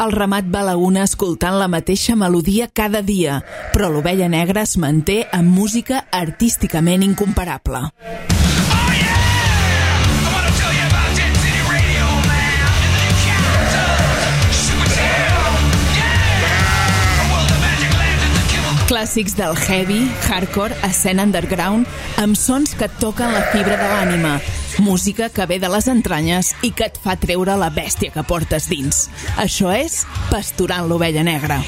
El ramat va a la una escoltant la mateixa melodia cada dia, però l'Ovella Negra es manté amb música artísticament incomparable. Clàssics del heavy, hardcore, escena underground, amb sons que et toquen la fibra de l'ànima. Música que ve de les entranyes i que et fa treure la bèstia que portes dins. Això és Pasturant l'Ovella Negra.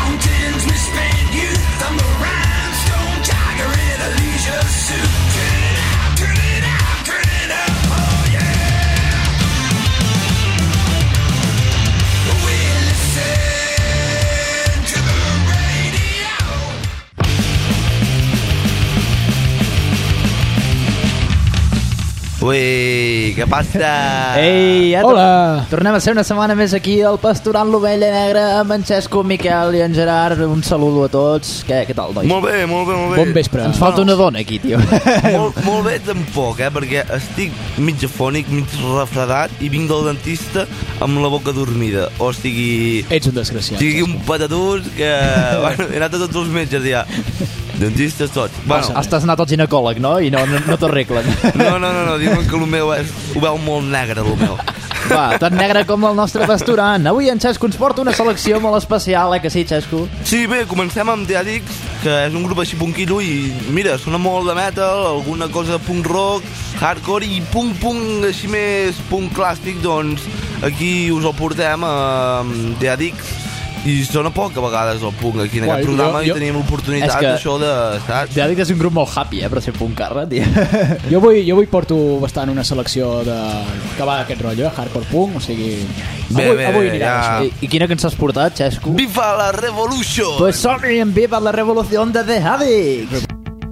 Ui, què passa? Ei, ja hola! Tornem a ser una setmana més aquí al Pasturant l'Ovella Negra amb en Xesco, Miquel i en Gerard. Un saludo a tots. Què tal, nois? Molt bé. Bon vespre. Ens falta una dona aquí, tio. Molt bé tampoc, perquè estic mig afònic, mig refredat i vinc del dentista amb la boca dormida. O sigui... Ets un desgraciat. Sigui un patatús que... Bueno, he anat a tots els metges ja. Dentistes tots. Bueno. Estàs anat al ginecòleg, no? I no t'arreglen. No, diuen que el meu ho veu molt negre, el meu. Va, tan negre com el nostre Pasturant. Avui en Xesco ens porta una selecció molt especial, que sí, Xesco? Sí, bé, comencem amb The Addicts, que és un grup així punquillo i, mira, sona molt de metal, alguna cosa de punk rock, hardcore i punk així més punk clàssic, doncs aquí us el portem amb The Addicts. I sona poc a vegades el punk aquí en aquest programa i tenim l'oportunitat d'això de... The Addicts és un grup molt happy, per ser puncarra, tio. Jo avui porto bastant una selecció que va d'aquest rotllo, hardcore punk, o sigui... Avui anirà ja. I quina cançó has portat, Xesco? Viva la Revolution! Pues som-hi en Viva la Revolución de The Addicts!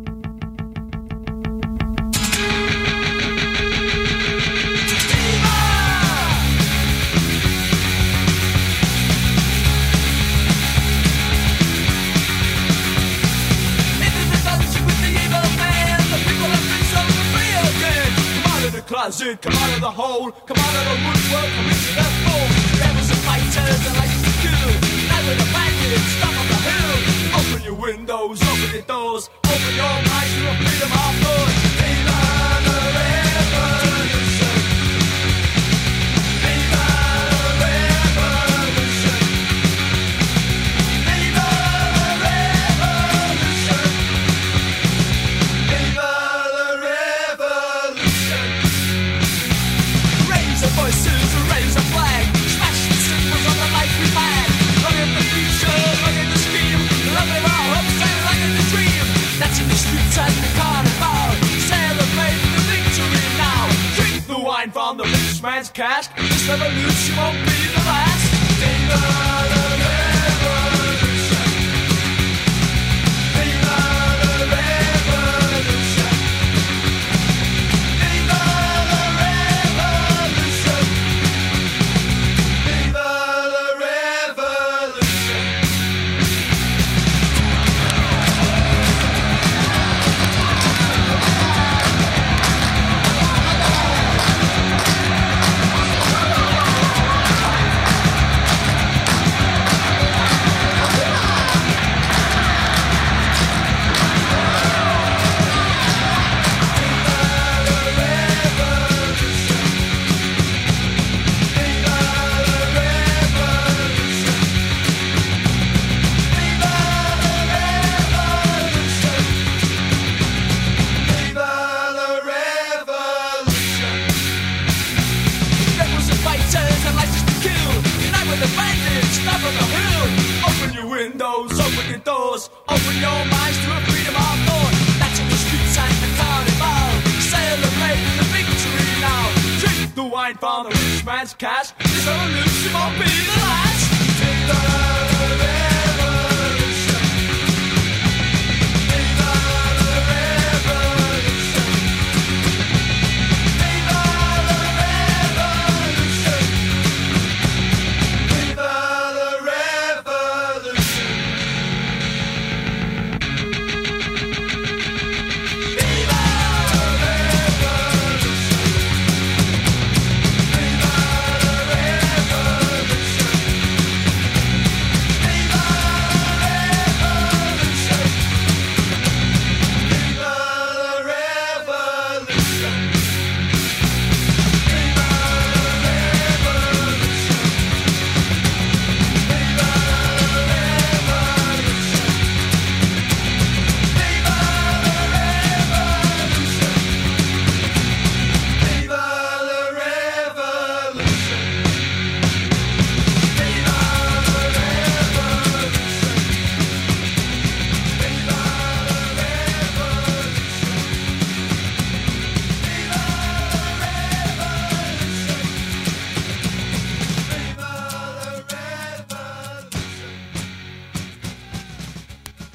Come out of the hole, come out of the woodwork, come into the fold. Rebels and fighters and like to kill. Night with the bandits, top of the hill. Open your windows, open your doors, open your eyes to the freedom of thought. Viva the revolution. Viva the revolution. Viva the revolution. Viva the revolution. Raise the voices, raise the flag. Smash the symbols of the life we've had. Look at the future, look at the scheme. Look at our hopes and look at the dream. That's in the streets and the carnival. Celebrate the victory now. Drink the wine from the rich man's cask. This revolution won't be the last. Viva the revolution. Viva the revolution. Viva the revolution. Viva the revolution. Open your minds to a freedom of thought. That's in the streets and the carnival. Celebrate the victory now. Drink the wine from the rich man's cash. This revolution won't be the last. Viva the revolution. Viva the revolution. Viva the revolution. Viva the revolution. Viva the revolution.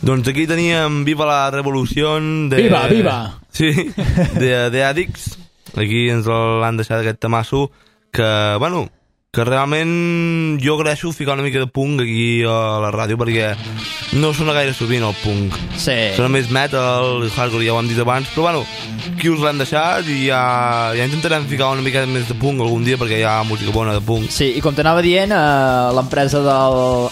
Doncs aquí teníem Viva la Revolució de... Viva! Sí, de Addicts. Aquí ens l'han deixat aquest tamasso que, bueno, que realment jo agraeixo ficar una mica de punk aquí a la ràdio perquè no sona gaire sovint el punk. Sí. Sona més metal, hardcore, ja ho hem dit abans, però bueno, aquí us l'hem deixat i ja intentarem ficar una mica més de punk algun dia perquè hi ha música bona de punk. Sí, i com t'anava dient, l'empresa del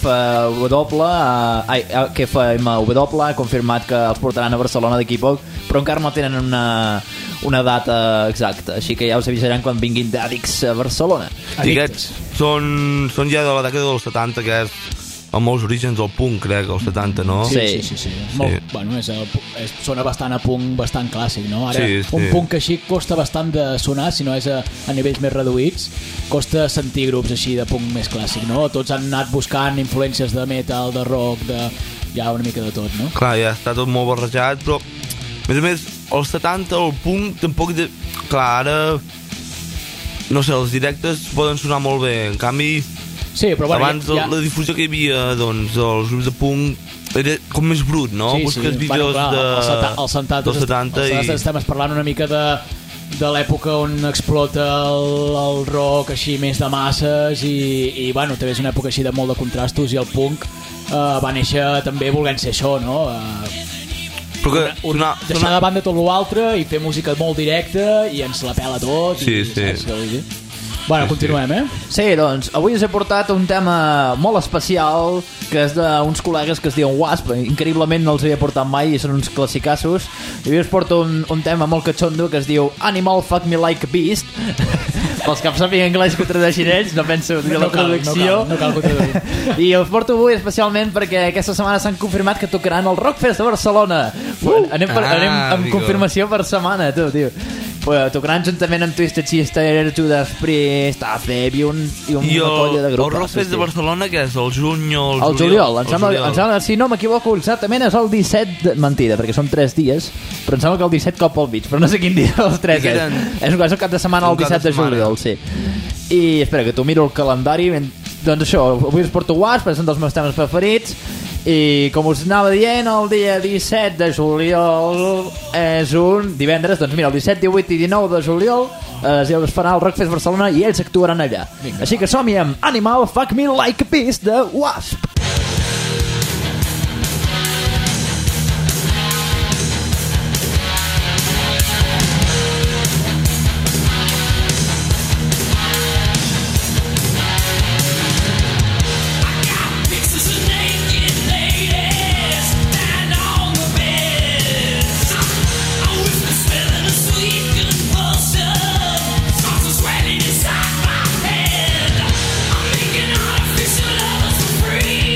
AKFMW ha confirmat que els portaran a Barcelona d'aquí poc, però encara no tenen una data exacta, així que ja us avisarem quan vinguin d'Addicts a Barcelona. I aquests són ja de la dècada dels 70, que és amb molts orígens del punk, crec, als 70, no? Sí. Molt, bueno, sona bastant a punk, bastant clàssic, no? Ara, sí. Un punk així costa bastant de sonar, si no és a nivells més reduïts, costa sentir grups així de punk més clàssic, no? Tots han anat buscant influències de metal, de rock, ja una mica de tot, no? Clar, ja està tot molt barrejat, però a més, als 70 el punk tampoc... Clar, ara... No sé, els directes poden sonar molt bé, en canvi... Sí, però bueno, abans la difusió que hi havia, doncs, els grups de punk era com més brut, no? Busques vídeos als 70 i... estem parlant una mica de l'època on explota el rock així més de masses i bueno, també és una època així de molt de contrastos i el punk va néixer també volent ser això, no? Però deixar de banda tot l'altre i fer música molt directa i ens la pela tot. Sí. Bueno, continuem, Sí, doncs, avui us he portat un tema molt especial, que és d'uns col·legues que es diuen Wasp. Increïblement no els havia portat mai i són uns classicassos. I avui us porto un tema molt catxondo que es diu Animal Fuck Me Like a Beast. Pels que sàpiguen anglès que ho tradueixin ells, no penso dir la traducció. No cal que ho traduï. I us porto avui especialment perquè aquesta setmana s'han confirmat que tocaran el Rockfest de Barcelona. Anem amb confirmació per setmana, tu, tio. Tocaran juntament amb Twisted Sister, Judas Priest, Athebium i una colla de grups. El Rockfest de Barcelona, que és el juny o el juliol? Em sembla, si no m'equivoco exactament, és el 17... Mentida, perquè són 3 dies, però em sembla que el 17 cop al mig, però no sé quin dia dels 3 és. És el cap de setmana, el 17 de juliol, sí. I espera, que tu miro el calendari. Doncs això, avui us porto Wasp, són dels meus temes preferits. I com us anava dient, el dia 17 de juliol és un divendres. Doncs mira, el 17, 18 i 19 de juliol es farà el Rockfest Barcelona i ells actuaran allà. Vinga. Així que som-hi amb Animal Fuck Me Like a Beast de Wasp. Free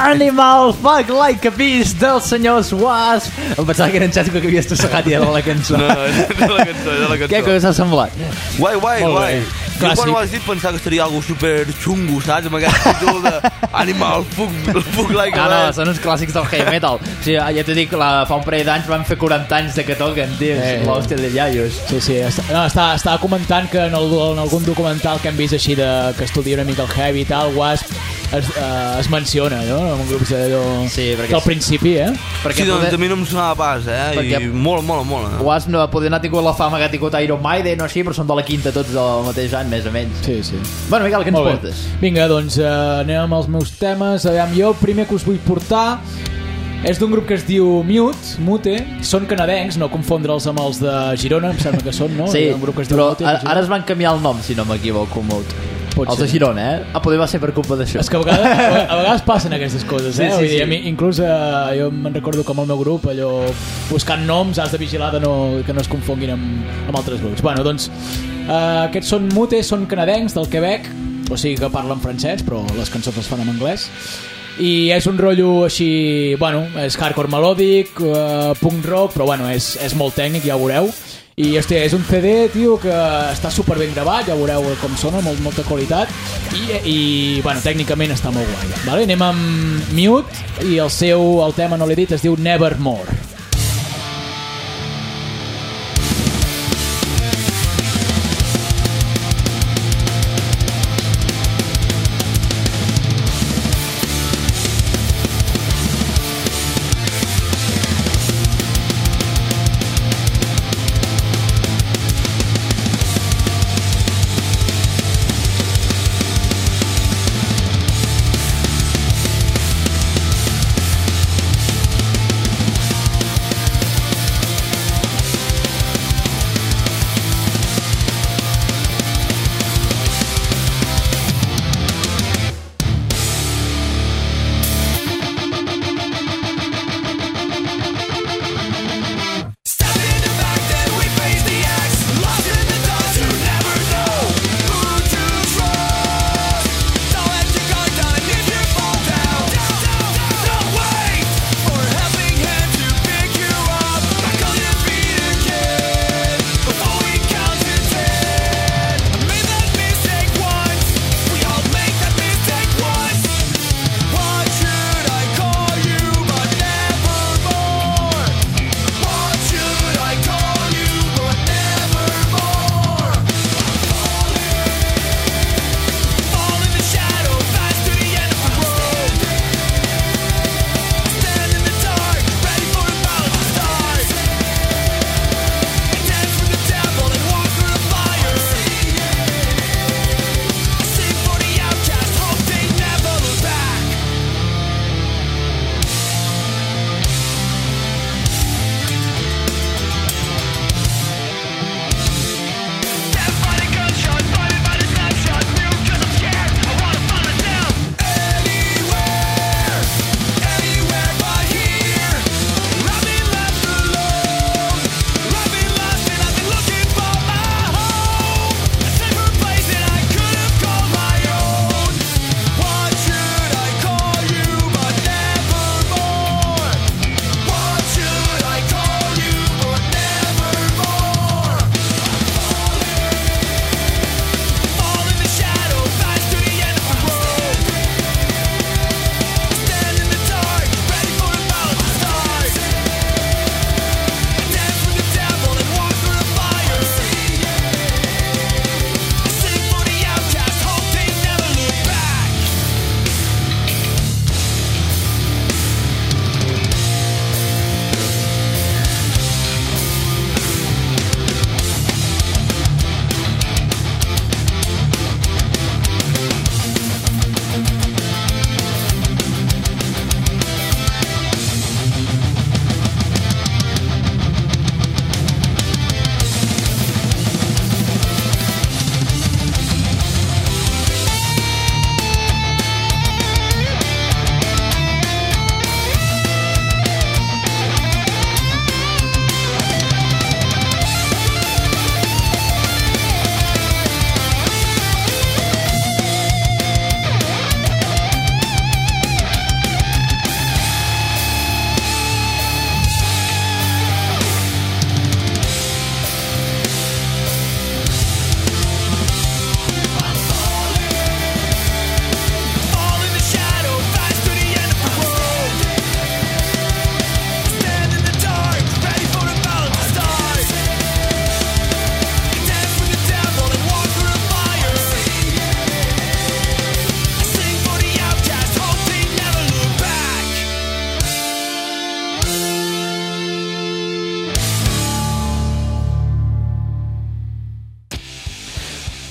Animal Fuck Like a Beast dels senyors Wasp. Em pensava que era en Xesco que havies trossegat i era la cançó. No, era la cançó. Què us ha semblat? Guai. Molt bé. Jo Clàssic. quan ho has dit pensava que estaria algo super xungo, saps? Amb aquest títol de Animal Fuck Like a No, Beast. són uns clàssics del heavy metal. O sigui, ja t'ho dic, fa un parell d'anys van fer 40 anys de que toquen, tio. L'hòstia de iaios. Sí. Estava comentant que en algun documental que hem vist així que estudia una mica el heavy i tal, Wasp es menciona, no? En grups del principi, Sí, doncs a mi no em sonava pas, Perquè i molt. Wasp no poder anar tingut la fama que ha tingut Iron Maiden o així, però són de la quinta tots del mateix any, més o menys. Sí. Bueno, Miquel, què ens portes? Vinga, doncs anem amb els meus temes. Aviam, jo el primer que us vull portar és d'un grup que es diu Mute. Són canadencs, no confondre'ls amb els de Girona, em sembla que són, no? Sí, un grup que es diu però Mute, ara es van canviar el nom, si no m'equivoco, Mute. Els de Girona, poder va ser per culpa d'això. És que a vegades passen aquestes coses, Sí. Vull dir, a mi, inclús jo me'n recordo com el meu grup, allò, buscant noms has de vigilar que no es confonguin amb altres grups. Bueno, doncs, aquests són Mute, són canadencs del Quebec, o sigui que parlen francès, però les cançons les fan en anglès. I és un rotllo així, bueno, és hardcore melòdic, punk rock, però bueno, és molt tècnic, ja ho veureu. I hòstia, és un CD, tio, que està super ben gravat, ja veureu com sona, molta qualitat, i bueno, tècnicament està molt guai, vale? Anem amb Mute, i el tema, no l'he dit, es diu Nevermore.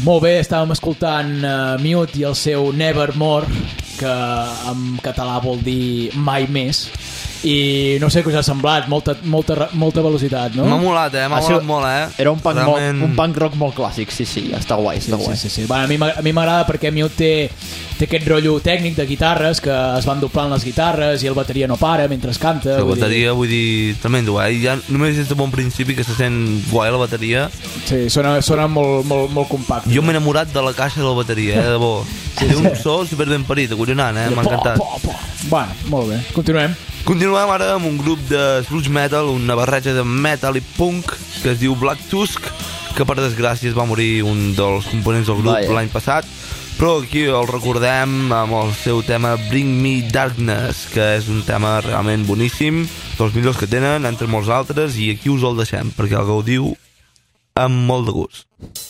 Molt bé, estàvem escoltant Mute i el seu Nevermore, que en català vol dir mai més. I no sé què us ha semblat, molta velocitat, no? M'ha molat, m'ha molat molt, Era un punk rock molt clàssic, sí, està guai, està guai. Sí. Bueno, a mi m'agrada perquè Mute té aquest rotllo tècnic de guitarres, que es van doblant les guitarres i el bateria no para mentre canta. La bateria, vull dir, tremendo, Ja només des de bon principi que se sent guai la bateria. Sí, sona molt compacte. Jo m'he enamorat de la caixa de la bateria, de bo. Té un so super ben parit, acollonant, m'ha encantat. Bueno, molt bé, Continuem ara amb un grup de sludge metal, una barreja de metal i punk que es diu Black Tusk, que per desgràcia es va morir un dels components del grup l'any passat, però aquí el recordem amb el seu tema Bring Me Darkness, que és un tema realment boníssim, dels millors que tenen, entre molts altres, i aquí us el deixem, perquè el gaudiu amb molt de gust.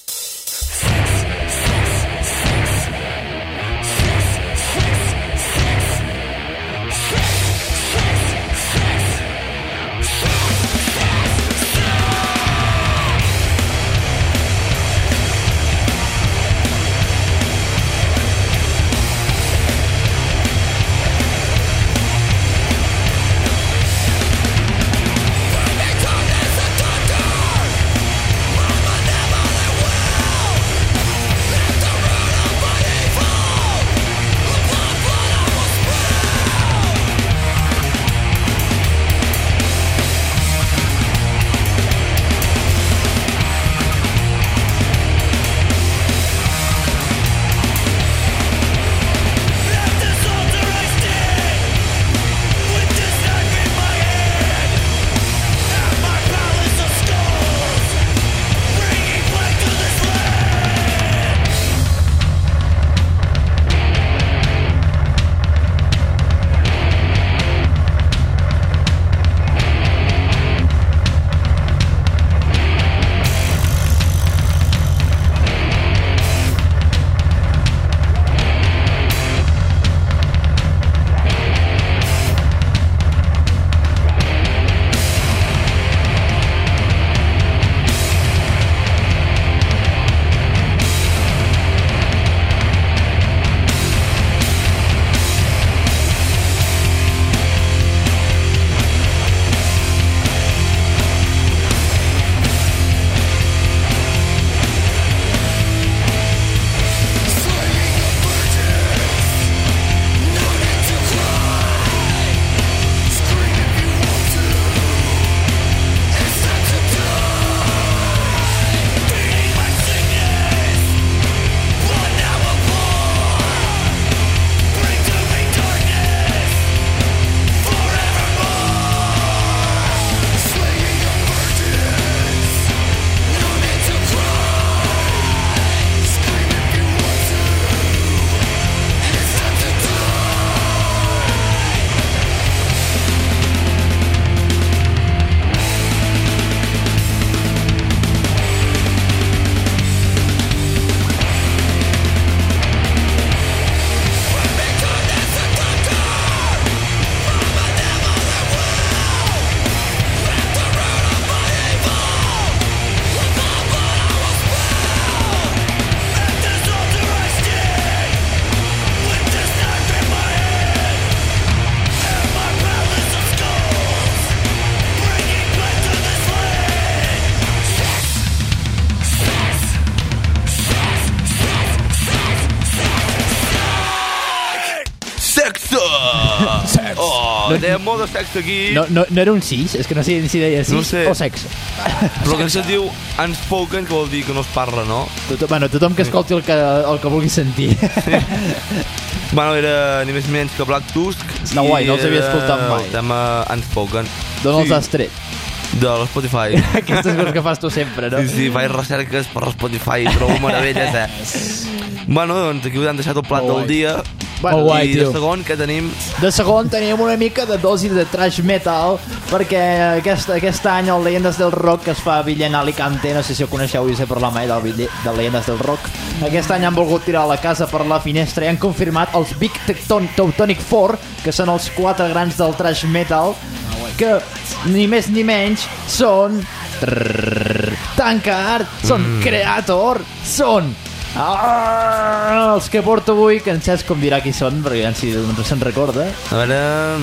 Deia molt de sexe aquí. No era un sis? És que no sé si deia sis o sexe. Però que es diu unspoken, que vol dir que no es parla, no? Tothom que escolti el que vulgui sentir. Bueno, era ni més ni menys que Black Tusk. Està guai, no els havia escoltat mai. El tema unspoken. D'on els has tret? De l'Spotify. Aquestes coses que fas tu sempre, no? Sí, faig recerques per l'Spotify i trobo meravelles, Bueno, doncs aquí us hem deixat el plat del dia. Bueno, guai, i de segon, què tenim? De segon tenim una mica de dosi de thrash metal, perquè aquest any el Leyendas del Rock, que es fa a Villena Alicante, no sé si ho coneixeu, jo sé parlar mai de Leyendas del Rock, aquest any han volgut tirar la casa per la finestra i han confirmat els Big Teutonic Four, que són els 4 grans del thrash metal, que ni més ni menys són Tankard, són Creator, són Els que porto avui, que en Cesc com dirà qui són, perquè ja se'n recorda. A veure...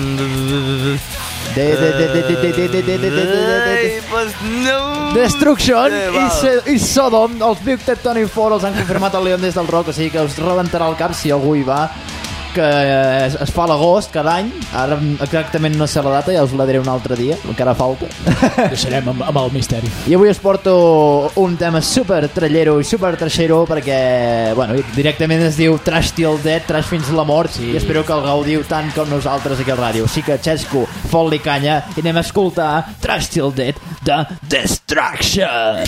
Destruction i Sodom. Els Big Tectonic Four els han confirmat al León des del Rock, o sigui que us rebentarà el cap si algú hi va, que es fa a l'agost cada any. Ara exactament no sé la data, ja us la diré un altre dia, encara falta. Deixarem amb el misteri. I avui us porto un tema super trallero i super trashero, perquè bueno, directament es diu Trash Till Death, Trash fins la mort, i espero que el gaudiu tant com nosaltres aquí al ràdio. Així que Xesco, fot-li canya i anem a escoltar Trash Till Death de Destruction.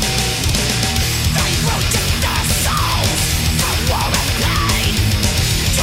They will take their souls from war and pain.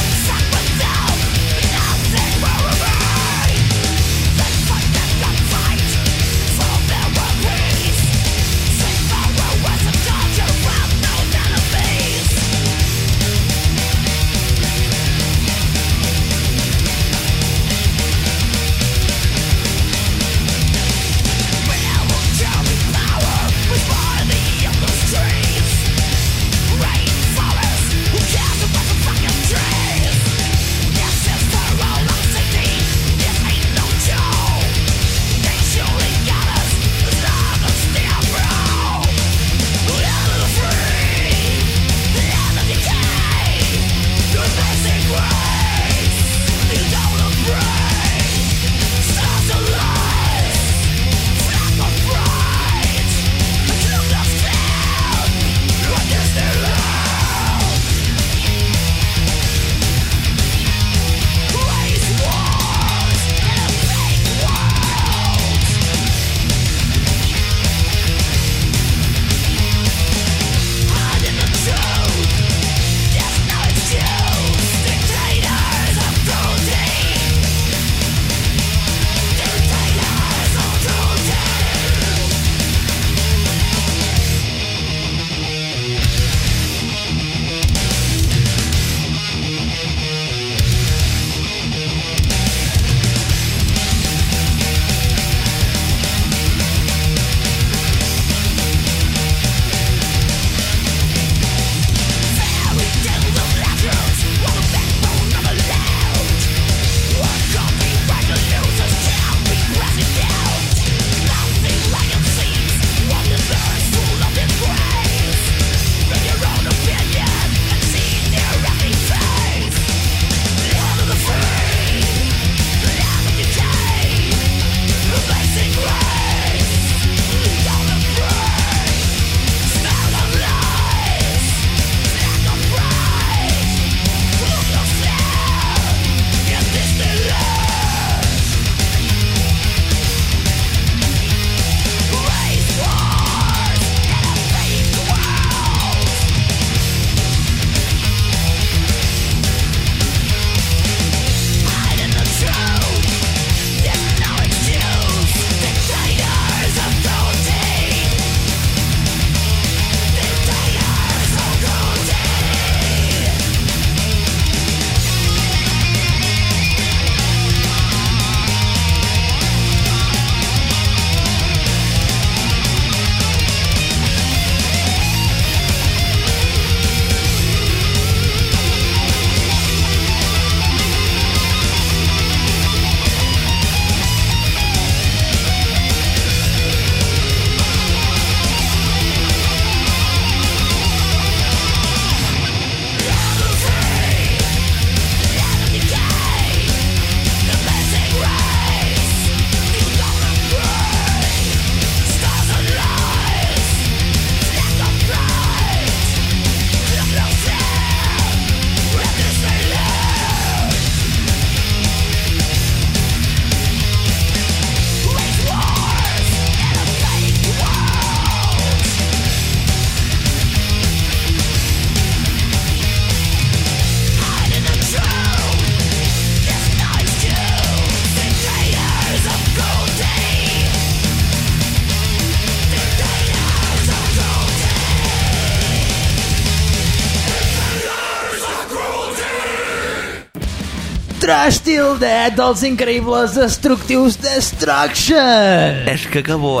Trash Till Dead dels increïbles Destructius Destruction. És que acabó,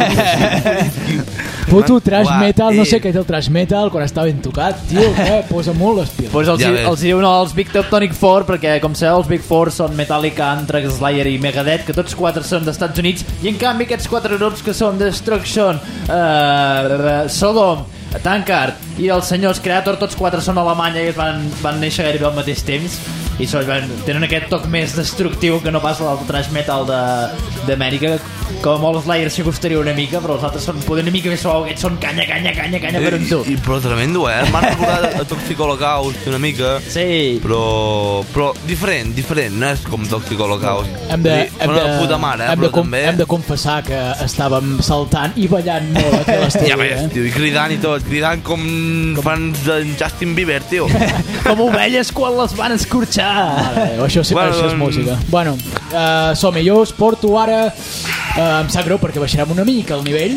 Puto trash Uah, metal, no sé què és el trash metal quan està ben tocat, tio, posa molt les piles. Pues Ja ves. els diuen els Big Tectonic Four, perquè com sabeu els Big Four són Metallica, Anthrax, Slayer i Megadeth, que tots quatre són d'Estats Units, i en canvi aquests quatre grups que són Destruction, Sodom, Tankard i els senyors Creator, tots quatre són a Alemanya i es van néixer gairebé al mateix temps, i tenen aquest toc més destructiu que no pas el trash metal d'Amèrica, com molt Slayer s'hi costaria una mica, però els altres són poder una mica més suau, aquests són canya per un tu. Però tremendo, m'han recordat a Toxic Holocaust una mica, Sí. però diferent, no és com Toxic Holocaust. Hem de puta mare, però també... hem de confessar que estàvem saltant i ballant molt aquí a l'estudi. Ja ves, tio, i cridant i tot, cridant com fans d'en Justin Bieber, tio. Com ovelles quan les van escorxar. Això és música. Bueno, som-hi, jo us porto ara... em sap greu perquè baixarem una mica el nivell.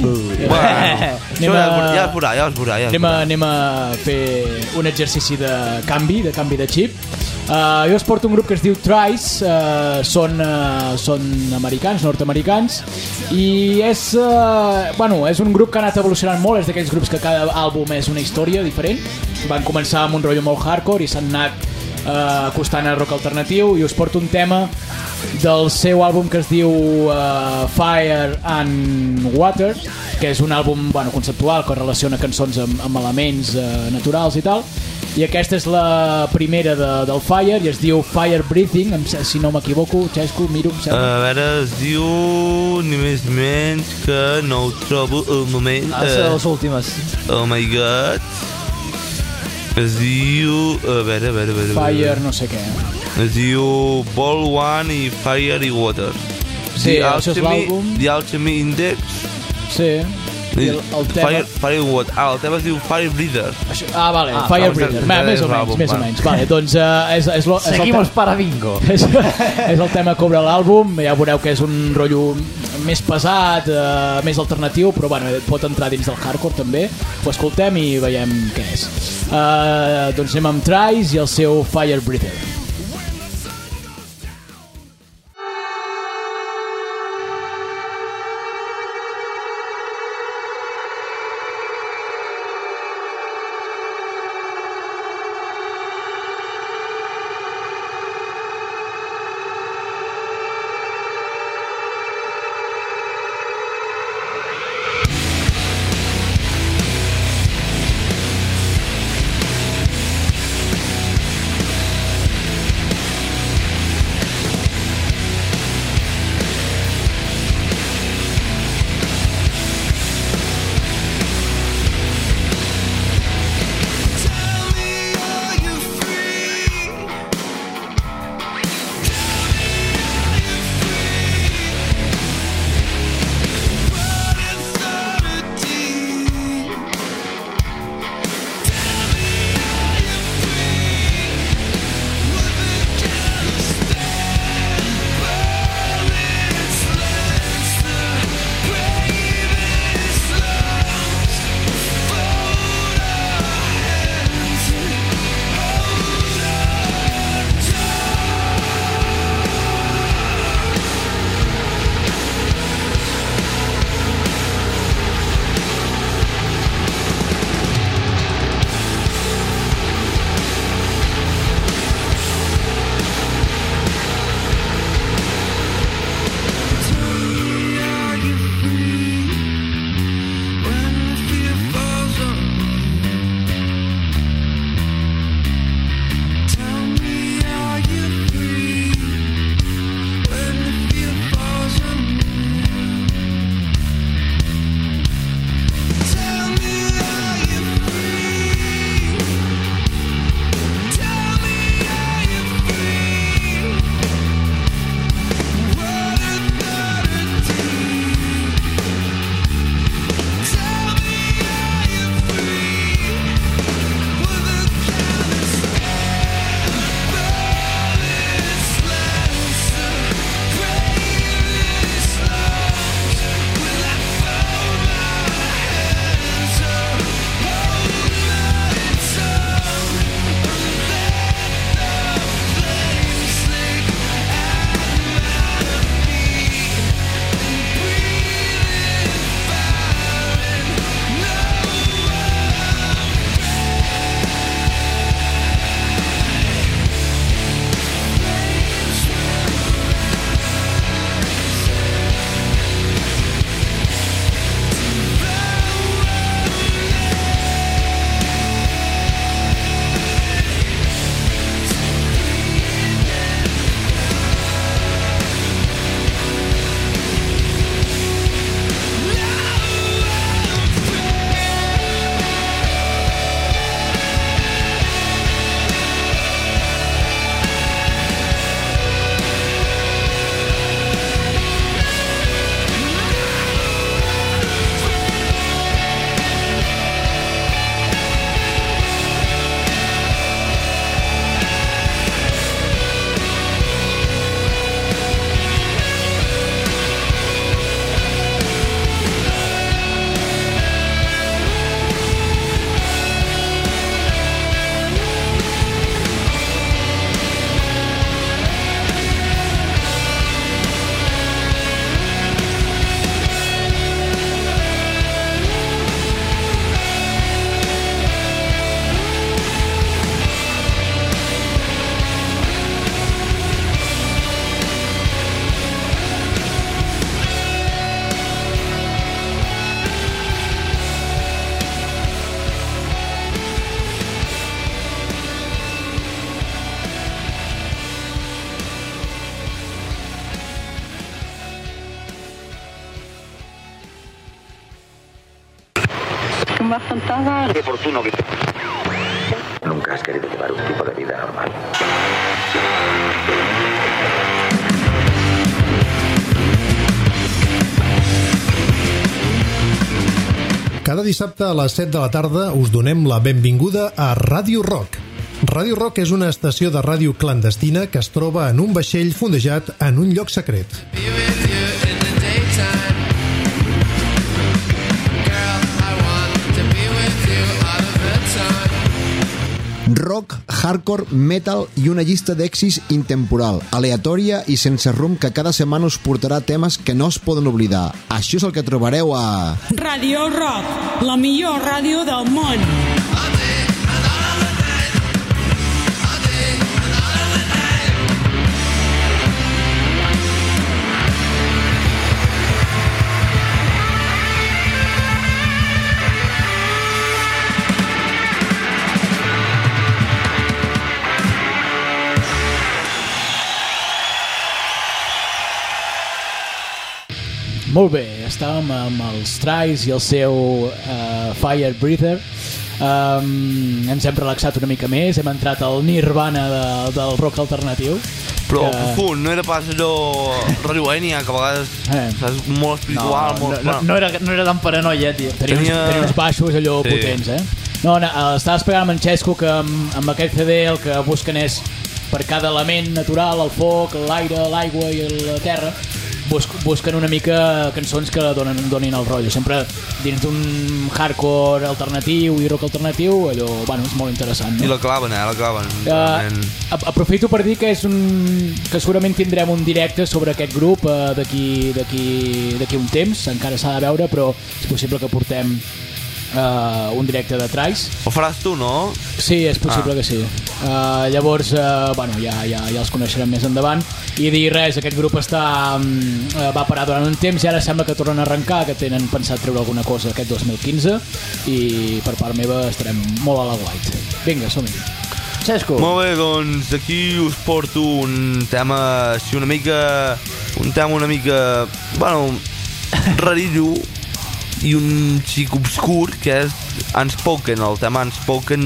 Ja es veurà. Anem a fer un exercici de canvi de xip. Jo us porto un grup que es diu Trice, són americans, nord-americans, i és un grup que ha anat evolucionant molt, és d'aquells grups que cada àlbum és una història diferent. Van començar amb un rotllo molt hardcore i s'han anat acostant a rock alternatiu, i us porto un tema del seu àlbum que es diu Fire and Water, que és un àlbum conceptual que relaciona cançons amb elements naturals i tal, i aquesta és la primera del Fire i es diu Fire Breathing, si no m'equivoco, Xesco, miro, em sembla. A veure, es diu ni més ni menys que no ho trobo al moment. Són les últimes. Oh my god. Es diu... A veure. Fire no sé què. Es diu Ball One i Fire i Water. Sí, això és l'àlbum. The Alchemy Index. Sí. I el tema... Fire i Water. El tema es diu Fire Breather. Vale, Fire Breather. Més o menys. Vale, doncs seguim els Parabingo. És el tema que obre l'àlbum. Ja veureu que és un rotllo més pesat, més alternatiu, però pot entrar dins del hardcore també. Ho escoltem i veiem què és. Doncs anem amb Trice i el seu Fire Breather. más tontadas. Qué oportuno que... Nunca has querido llevar un tipo de vida normal. Cada dissabte a les 7 de la tarda us donem la benvinguda a Ràdio Rock. Ràdio Rock és una estació de ràdio clandestina que es troba en un vaixell fondejat en un lloc secret. Rock, hardcore, metal i una llista d'èxits intemporal, aleatòria i sense rumb que cada setmana us portarà temes que no es poden oblidar. Això és el que trobareu a... Ràdio Rock, la millor ràdio del món. Molt bé, estàvem amb els Thrice i el seu Fire Breather. Ens hem relaxat una mica més, hem entrat al nirvana del rock alternatiu. Però, profund, no era pas allò Radiohead, que a vegades saps, molt espiritual, no era tan paranoia, tio. Tenia uns baixos allò potents, No, estava esperant amb en Xesco que amb aquest CD el que busquen és per cada element natural, el foc, l'aire, l'aigua i la terra, busquen una mica cançons que donin el rotllo, sempre dins d'un hardcore alternatiu i rock alternatiu, allò, bueno, és molt interessant, no? I la claven, la claven. Aprofito per dir que que segurament tindrem un directe sobre aquest grup d'aquí un temps, encara s'ha de veure, però és possible que portem un directe de Thrice. Ho faràs tu, no? Sí, és possible que sí. Llavors, bueno, ja els coneixerem més endavant. I dir res, aquest grup va parar durant un temps i ara sembla que tornen a arrencar, que tenen pensat treure alguna cosa aquest 2015 i per part meva estarem molt a la guait. Vinga, som-hi. Xesco. Molt bé, doncs aquí us porto un tema així una mica... bueno, rarillo i un xic obscur, que és Unspoken, el tema Unspoken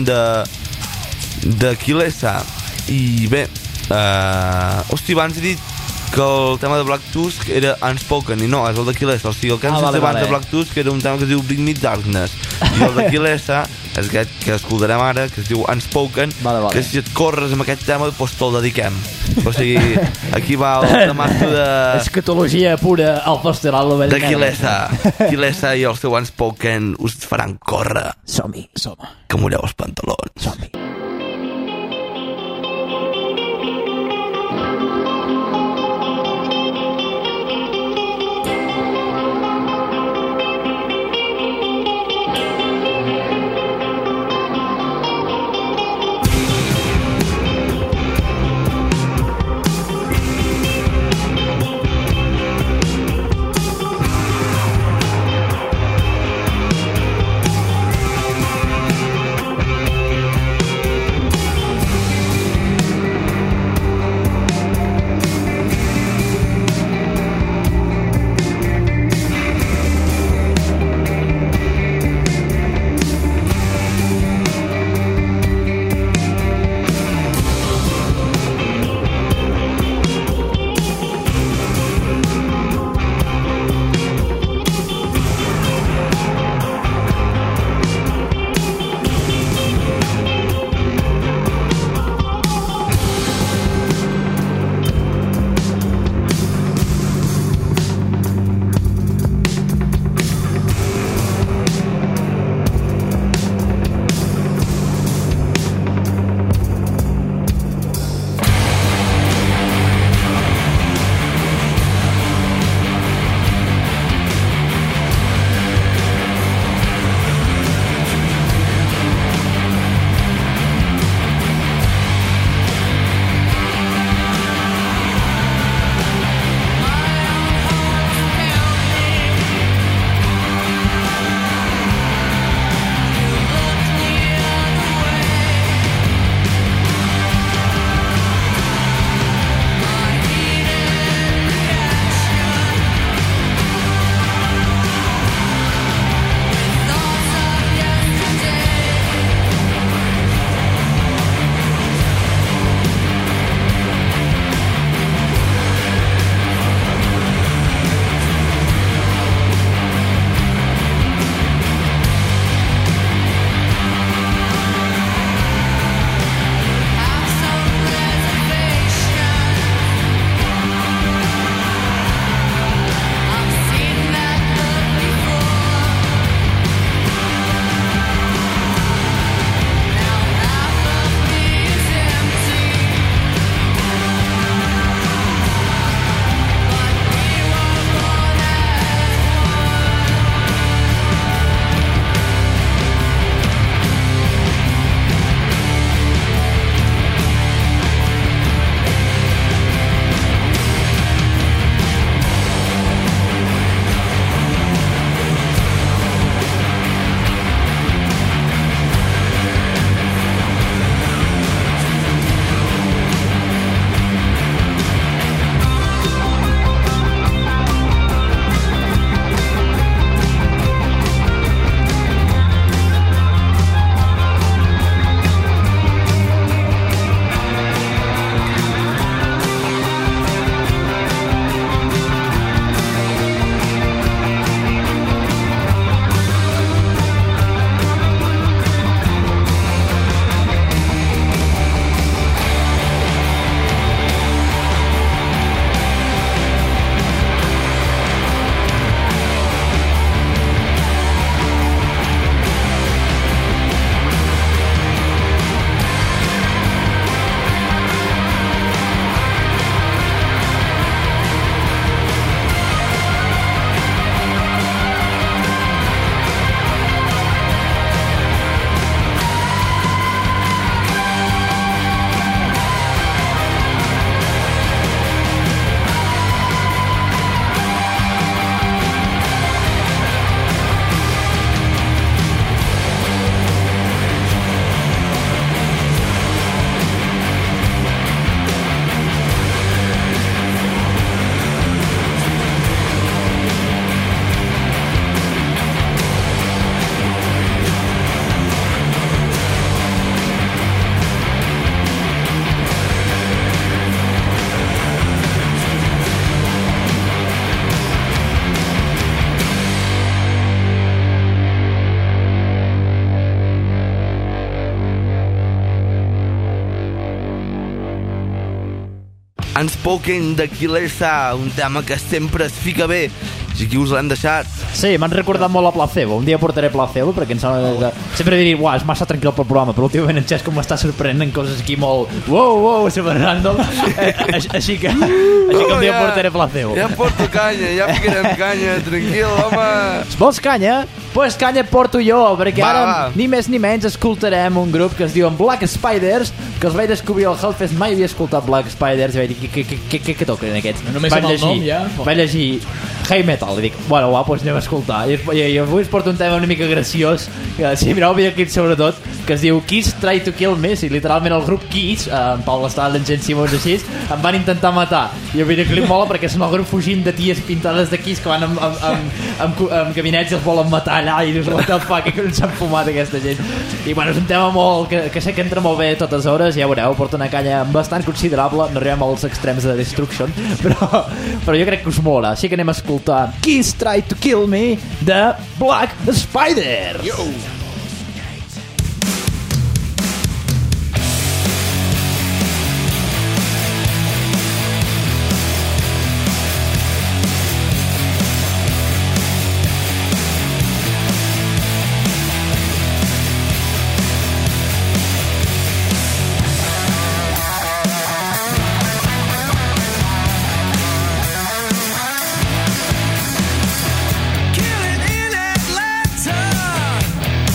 de Kilesa. I bé, hosti, abans he dit que el tema de Black Tusk era Unspoken, i no, és el de Kilesa. O sigui, el que hem sentit abans de Black Tusk era un tema que es diu Bring Me Darkness, i el de Kilesa és aquest que escoltarem ara, que es diu Unspoken, que si et corres amb aquest tema, doncs te'l dediquem. O sigui, aquí va el temazo de... Escatologia pura al pastoral de Kilesa. Kilesa i el seu Unspoken us faran córrer. Som-hi. Que mulleu els pantalons. Som-hi. Unspoken de Kilesa, un tema que sempre es fica bé. I aquí us l'hem deixat. Sí, m'han recordat molt a Placebo. Un dia portaré Placebo perquè em sembla que... Sempre diria, uah, és massa tranquil pel programa, però últimament en Xesc m'està sorprenent coses aquí molt... Wow, super random. Així que un dia portaré Placebo. Ja porto canya, ja ficarem canya, tranquil, home. Vols canya? Pues canya porto jo, perquè ara ni més ni menys escoltarem un grup que es diuen Black Spiders, que els vaig descobrir al Hellfest, mai havia escoltat Black Spiders, i vaig dir, què toquen aquests? Només amb el nom, ja? Vaig llegir Heavy Metal, i dic, bueno, doncs anem a escoltar. I avui us porto un tema una mica graciós, que si mireu el videoclip sobretot, que es diu Kiss Try to Kill Me, i literalment el grup Kiss, en Pau L'estada, en Gent Simons així, em van intentar matar. I el videoclip mola perquè són el grup fugint de ties pintades de Kiss que van amb gabinets i els volen matar allà, i dius, what the fuck, que s'han fumat aquesta gent. I bueno, és un tema molt que sé que entra molt bé a totes hores, ja veureu, porta una canya bastant considerable, no arribem als extrems de Destruction, però jo crec que us mola, així que anem a escoltar Kiss Try to Kill Me de Black Spiders. Yo! Killing in Atlanta.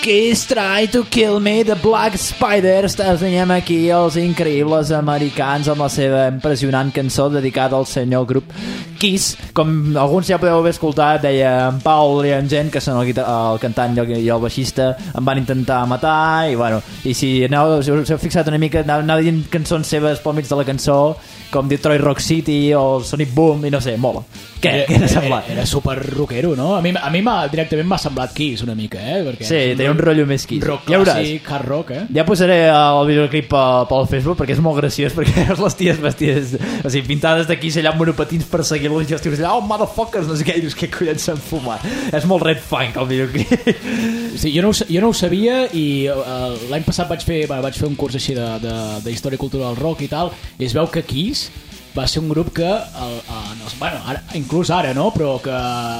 Kiss try to kill me, the Black Spiders. Tenim aquí els increïbles americans amb la seva impressionant cançó dedicada al senyor grup Kiss. Com alguns ja podeu haver escoltat, deia en Paul i en Jen, que són el cantant i el baixista, em van intentar matar, i bueno, i si us heu fixat una mica, anava dient cançons seves pel mig de la cançó, com Detroit Rock City o Sonic Boom, i no sé, mola. Què t'ha semblat? Era super rockero, no? A mi directament m'ha semblat Kiss una mica, perquè sí, tenia un rotllo més Kiss. Rock clàssic, hard rock, Ja posaré el videoclip pel Facebook, perquè és molt graciós, perquè les ties vestides, o sigui, pintades de Kiss allà amb monopatins perseguint-los, i els tios allà, oh, motherfuckers, no sé què, i dius, què collons s'han fumat? És molt red funk, el videoclip. Sí, jo no ho sabia, i l'any passat vaig fer un curs així de història cultural del rock i tal, i es veu que Kiss va ser un grup que inclús ara, no? Però que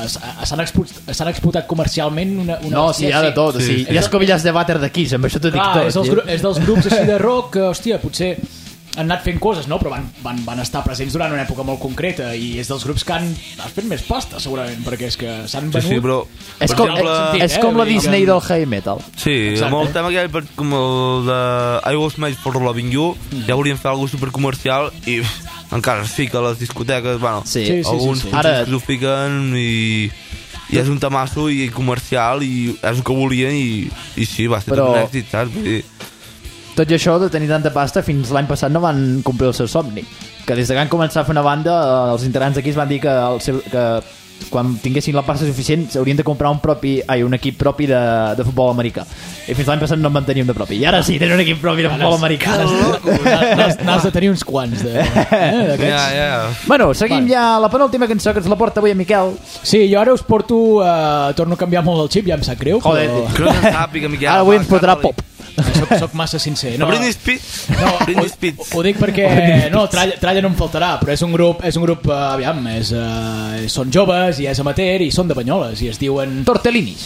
s'han explotat comercialment no, sí, hi ha de tot, sí. Hi ha escobilles de vàter de Kiss, amb això t'ho dic tot. És dels grups així de rock que, hòstia, potser han anat fent coses, no? Però van estar presents durant una època molt concreta, i és dels grups que han fet més pasta, segurament, perquè és que s'han venut... Sí, però... És com la Disney del heavy metal. Sí, amb el tema que hi ha, com el de I Was Made for Loving You, ja volien fer alguna supercomercial i encara es fica a les discoteques, bueno, alguns ara ho fiquen i és un tamasso i comercial i és el que volien i sí, va ser tot un èxit, saps? Tot i això, de tenir tanta pasta, fins l'any passat no van complir el seu somni. Que des que van començar a fer una banda, els integrants d'aquí es van dir que quan tinguessin la pasta suficient haurien de comprar un equip propi de futbol americà. I fins l'any passat no en van tenir un de propi. I ara sí, tenen un equip propi de futbol americà. N'has de tenir uns quants d'aquests. Bueno, seguim ja la penúltima cançó, que ens la porta avui en Miquel. Sí, jo ara us porto... torno a canviar molt el xip, ja em sap greu. Joder, que no se'n sàpiga, Miquel. Ara avui ens portarà pop. Soc massa sincer. No, Britney Spears. Ho dic perquè tralla no em faltarà, però és un grup aviam, són joves i és amateur i són de Banyoles i es diuen Tortellinis.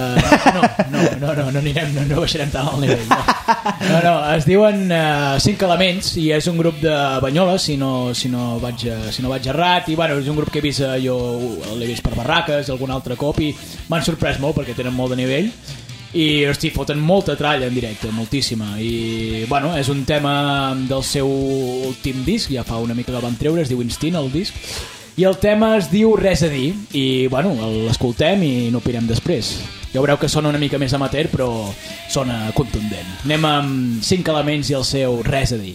No baixarem tant al nivell. No, es diuen 5 Elements i és un grup de Banyoles, si no vaig errat, i bueno, és un grup que he vist, jo l'he vist per barraques algun altre cop i m'han sorprès molt perquè tenen molt de nivell. I, hosti, foten molta tralla en directe, moltíssima, i, bueno, és un tema del seu últim disc, ja fa una mica que el van treure, es diu Instinct, el disc, i el tema es diu Res a dir, i, bueno, l'escoltem i n'opinem després. Ja veureu que sona una mica més amateur, però sona contundent. Anem amb 5 Elements i el seu Res a dir.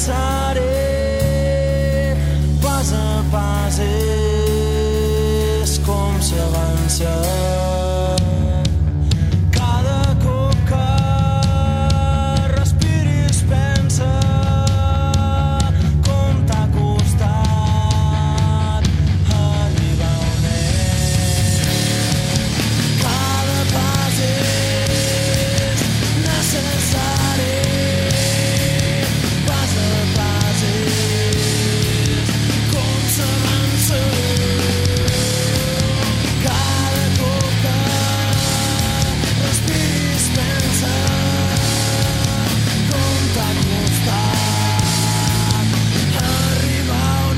necessari, pas a pas és com s'avança. Cada cop que respiris pensa com t'ha costat arribar on és. Cada pas és necessari, pas a pas és com s'avança. Cada cop que respiris pensa com t'ha costat arribar on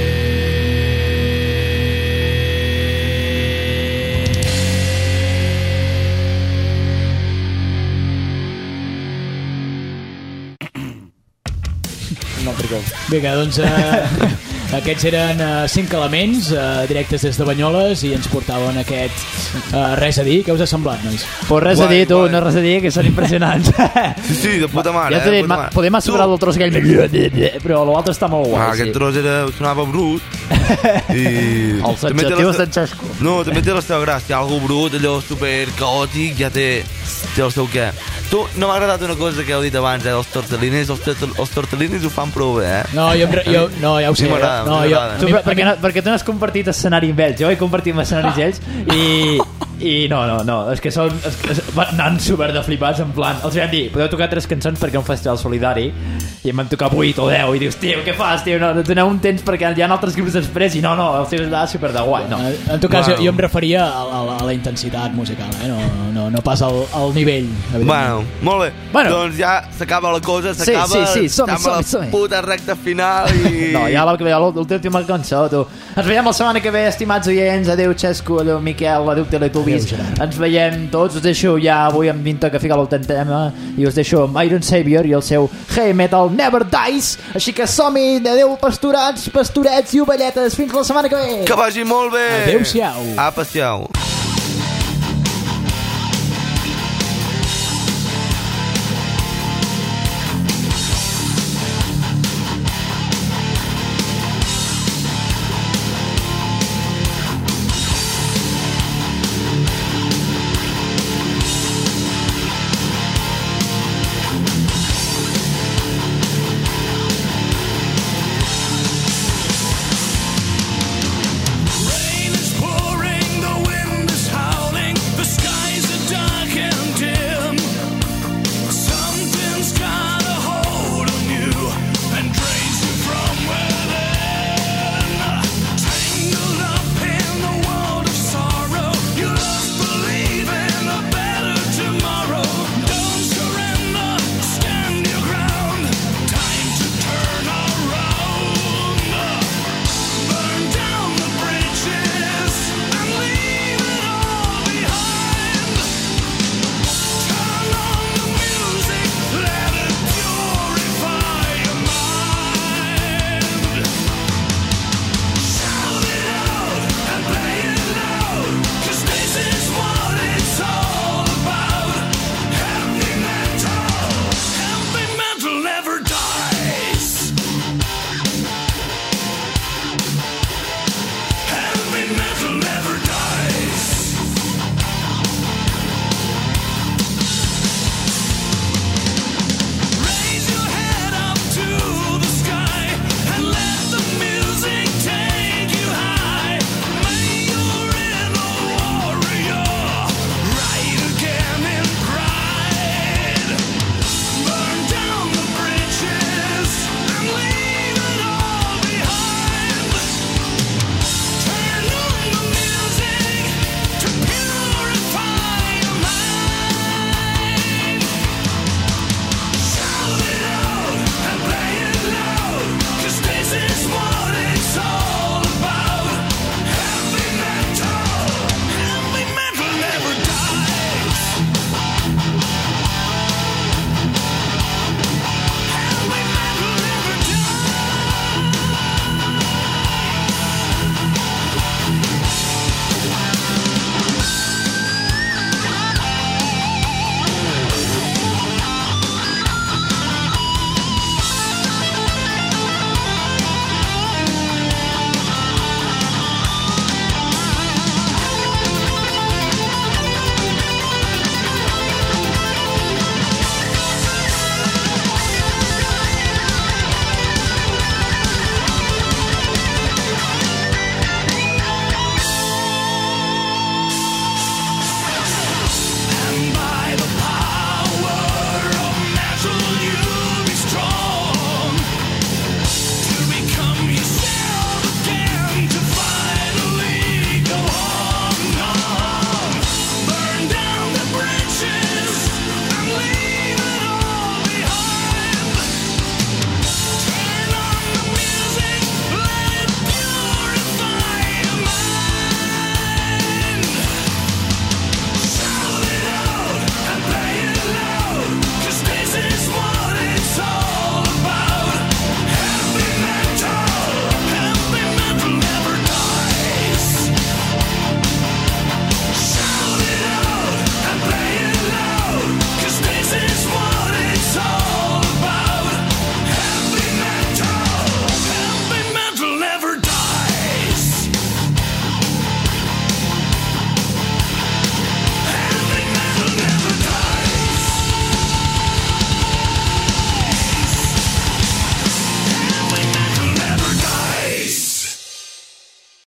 Vinga, doncs aquests eren 5 elements directes des de Banyoles i ens portaven aquest res a dir. Què us ha semblat, nois? Pues res a dir, tu, no res a dir, que són impressionants. Sí, de puta mare. Ja t'he dit, podem assegurar del tros aquell, però l'altre està molt guai. Aquest tros sonava brut. I el Sanxatiu de Sanxesco. No, també té la seva gràcia. Algo brut, allò super caòtic, ja té el seu què. Tu, no m'ha agradat una cosa que heu dit abans, dels tortellinis. Els tortellinis ho fan prou bé, No, no, ja ho sé. Perquè tu no has compartit escenari amb ells. Jo he compartit amb escenaris ells i no, és que són anant super de flipats, en plan, els vam dir, podeu tocar 3 cançons perquè un festival solidari, i em van tocar 8 o 10 i dius, tio, què fas, tio, no, doneu un temps perquè hi ha altres grups després i no, els tios allà super de guai. No. En tot cas, jo em referia a la intensitat musical, no pas al nivell. Bueno, molt bé. Doncs ja s'acaba la cosa, s'acaba, estem a la puta recta final i... No, ja l'última cançó, tu. Ens veiem la setmana que ve, estimats oients. Adéu, Xesco, adéu, Miquel, adéu, Teletubbies. Ens veiem tots, us deixo ja avui amb Vinta que fica l'últim tema i us deixo amb Iron Savior i el seu Heavy Metal Never Dies. Així que som-hi, adéu pastorets i ovelletes, fins la setmana que ve. Que vagi molt bé. Adéu-siau. Apa-siau.